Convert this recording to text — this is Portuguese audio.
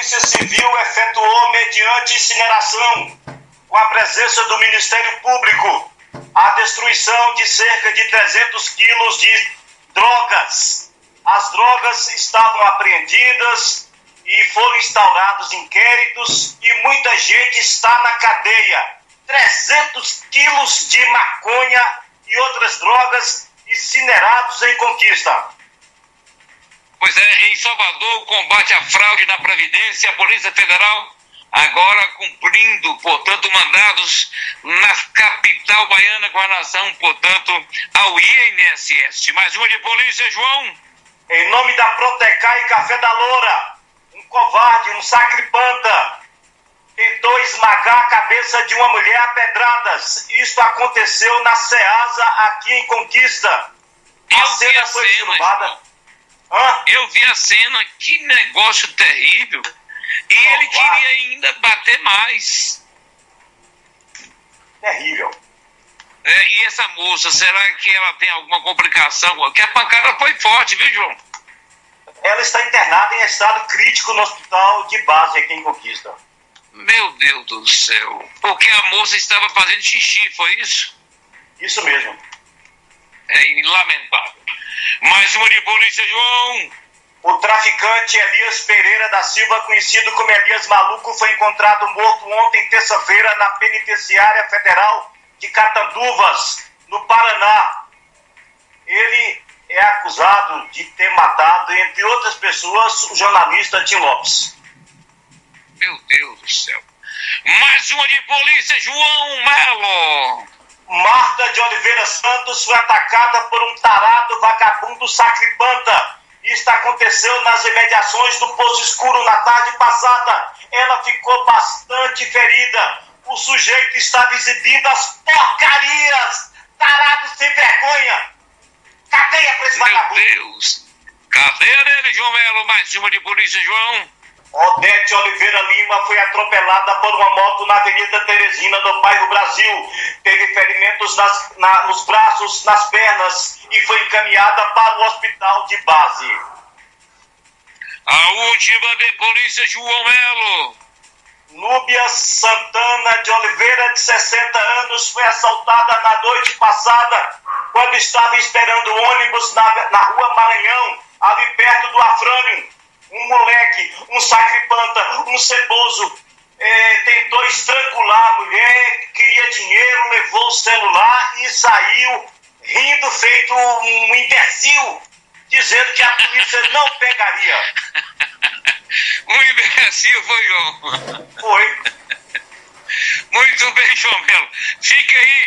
Polícia Civil efetuou, mediante incineração, com a presença do Ministério Público, a destruição de cerca de 300 quilos de drogas. As drogas estavam apreendidas e foram instaurados inquéritos e muita gente está na cadeia. 300 quilos de maconha e outras drogas incinerados em Conquista. Pois é, em Salvador, o combate à fraude na Previdência, a Polícia Federal agora cumprindo, portanto, mandados na capital baiana com relação, portanto, ao INSS. Mais uma de polícia, João. Em nome da Protecai e Café da Loura, um covarde, um sacripanta, tentou esmagar a cabeça de uma mulher a pedradas. Isto aconteceu na Ceasa, aqui em Conquista. A cena foi filmada. Eu vi a cena, que negócio terrível. E ele queria ainda bater mais. Terrível. E essa moça, será que ela tem alguma complicação? Porque a pancada foi forte, viu, João? Ela está internada em estado crítico no hospital de base aqui em Conquista. Meu Deus do céu. Porque a moça estava fazendo xixi, foi isso? Isso mesmo. É lamentável. Mais uma de polícia, João. O traficante Elias Pereira da Silva, conhecido como Elias Maluco, foi encontrado morto ontem, terça-feira, na Penitenciária Federal de Catanduvas, no Paraná. Ele é acusado de ter matado, entre outras pessoas, o jornalista Tim Lopes. Meu Deus do céu. Mais uma de polícia, João Melo. Marta de Oliveira Santos foi atacada por um tarado vagabundo sacripanta. Isto aconteceu nas imediações do Poço Escuro na tarde passada. Ela ficou bastante ferida. O sujeito estava exibindo as porcarias. Tarado sem vergonha. Cadeia para esse vagabundo. Meu Deus. Cadeia dele, João Melo. Mais uma de polícia, João. Odete Oliveira Lima foi atropelada por uma moto na Avenida Teresina, no bairro Brasil. Teve ferimentos nos braços, nas pernas e foi encaminhada para o hospital de base. A última de polícia, João Melo. Núbia Santana de Oliveira, de 60 anos, foi assaltada na noite passada, quando estava esperando o ônibus na rua Maranhão, ali perto do Afrânio. Um moleque, um sacripanta, um ceboso, tentou estrangular a mulher, queria dinheiro, levou o celular e saiu rindo feito um imbecil, dizendo que a polícia não pegaria. Um imbecil foi, João. Foi. Muito bem, João Melo. Fica aí.